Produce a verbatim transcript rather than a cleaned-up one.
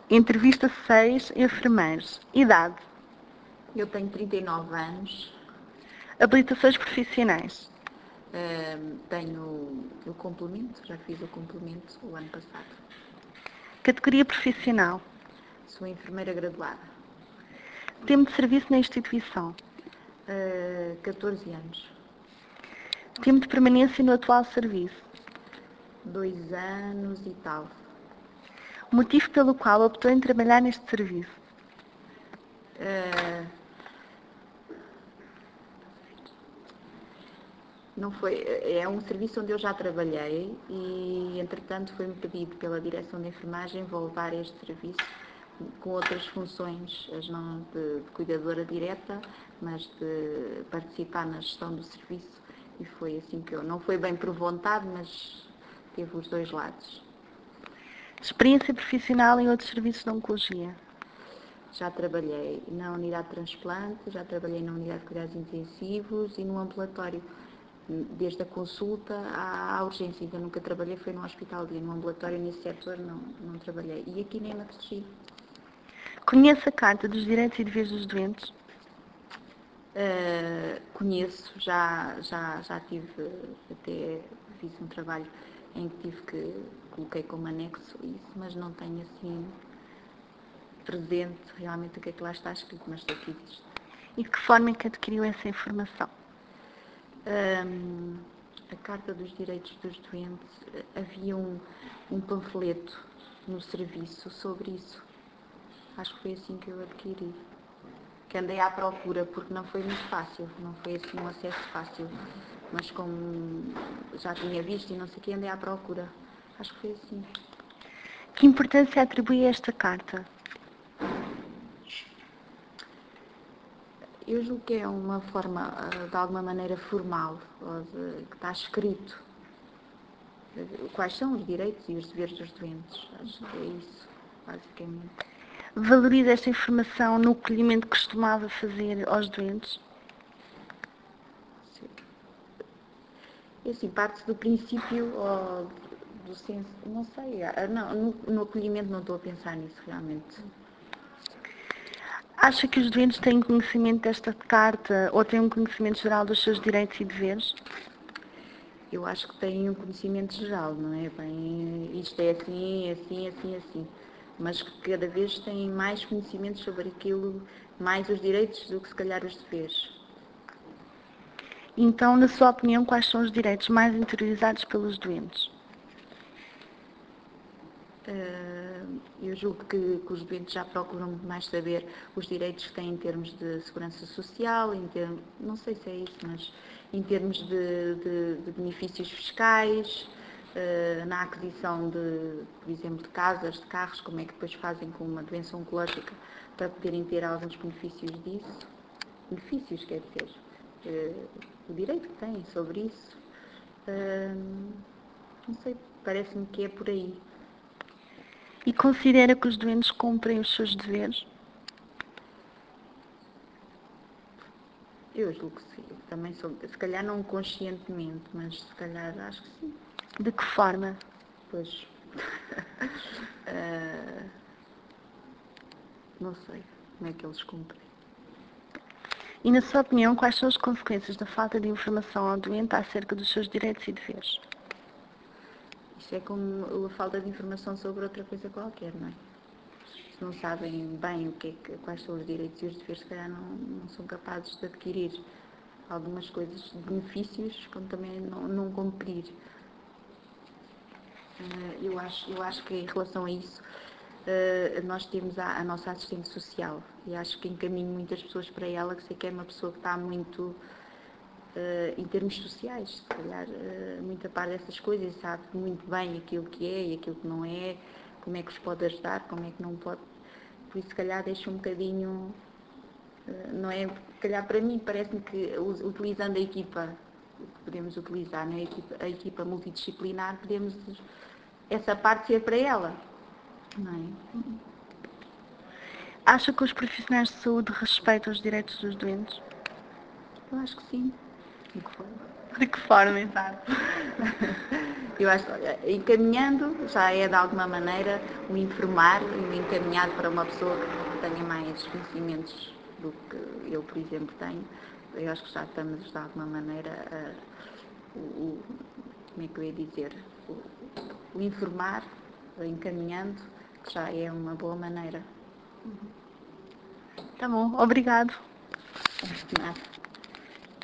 Entrevista seis, enfermeiros. Idade. Eu tenho trinta e nove anos. Habilitações profissionais. Uh, tenho o complemento, já fiz o complemento o ano passado. Categoria profissional. Sou enfermeira graduada. Tempo de serviço na instituição. Uh, catorze anos. Tempo de permanência no atual serviço. Dois anos e tal. Motivo pelo qual optou em trabalhar neste serviço. Uh, não foi, é um serviço onde eu já trabalhei e, entretanto, foi-me pedido pela direção de enfermagem voltar a este serviço com outras funções, as não de, de cuidadora direta, mas de participar na gestão do serviço, e foi assim que eu, não foi bem por vontade, mas teve os dois lados. Experiência profissional em outros serviços de oncologia. Já trabalhei na unidade de transplante, já trabalhei na unidade de cuidados intensivos e no ambulatório, desde a consulta à, à urgência. Ainda nunca trabalhei, foi no hospital dia, no ambulatório, nesse setor não, não trabalhei. E aqui na hematologia. Conhece a Carta dos Direitos e Deveres dos Doentes? Uh, conheço, já, já, já tive, até fiz um trabalho em que tive que, coloquei como anexo isso, mas não tenho assim presente realmente o que é que lá está escrito, mas sei que existe. E de que forma é que adquiriu essa informação? Um, a Carta dos Direitos dos Doentes, havia um, um panfleto no serviço sobre isso. Acho que foi assim que eu adquiri. Que andei à procura, porque não foi muito fácil, não foi assim um acesso fácil. Mas como já tinha visto e não sei o que, andei à procura. Acho que foi assim. Que importância atribui a esta carta? Eu julgo que é uma forma, de alguma maneira, formal, que está escrito. Quais são os direitos e os deveres dos doentes? Acho que é isso, basicamente. Valoriza esta informação no acolhimento que costumava fazer aos doentes? Sim. E assim, parte do princípio ou do senso, não sei, não, no, no acolhimento não estou a pensar nisso realmente. Acha que os doentes têm conhecimento desta carta ou têm um conhecimento geral dos seus direitos e deveres? Eu acho que têm um conhecimento geral, não é? Bem, isto é assim, assim, assim, assim. Mas que cada vez têm mais conhecimentos sobre aquilo, mais os direitos do que se calhar os deveres. Então, na sua opinião, quais são os direitos mais interiorizados pelos doentes? Uh, eu julgo que, que os doentes já procuram mais saber os direitos que têm em termos de segurança social, em termos, não sei se é isso, mas em termos de, de, de benefícios fiscais, uh, na aquisição de, por exemplo, de casas, de carros, como é que depois fazem com uma doença oncológica para poderem ter alguns benefícios disso. Benefícios, quer dizer, uh, o direito que têm sobre isso. Uh, não sei, parece-me que é por aí. E considera que os doentes cumprem os seus deveres? Eu julgo que sim. Também sou, se calhar não conscientemente, mas se calhar acho que sim. De que forma? Pois. uh, não sei como é que eles cumprem. E, na sua opinião, quais são as consequências da falta de informação ao doente acerca dos seus direitos e deveres? Isso é como a falta de informação sobre outra coisa qualquer, não é? Se não sabem bem o que é que, quais são os direitos e os deveres, se calhar não, não são capazes de adquirir algumas coisas, benefícios, como também não, não cumprir. Uh, eu, acho, eu acho que em relação a isso, uh, nós temos a, a nossa assistente social e acho que encaminho muitas pessoas para ela, que sei que é uma pessoa que está muito, uh, em termos sociais, se calhar, uh, muito a par dessas coisas, sabe muito bem aquilo que é e aquilo que não é, como é que os pode ajudar, como é que não pode. Por isso, se calhar, deixa um bocadinho, uh, não é? Se calhar, para mim, parece-me que utilizando a equipa que podemos utilizar, né? a, equipa, a equipa multidisciplinar, podemos essa parte ser para ela, não é? Acha que os profissionais de saúde respeitam os direitos dos doentes? Eu acho que sim. De que forma? De que forma, exato? Eu acho que encaminhando já é de alguma maneira o informar e o encaminhado para uma pessoa que tenha mais conhecimentos do que eu, por exemplo, tenho. Eu acho que já estamos de alguma maneira a, o, o, como é que eu ia dizer, o, o informar, o encaminhando, que já é uma boa maneira. Tá bom, obrigado. Nada.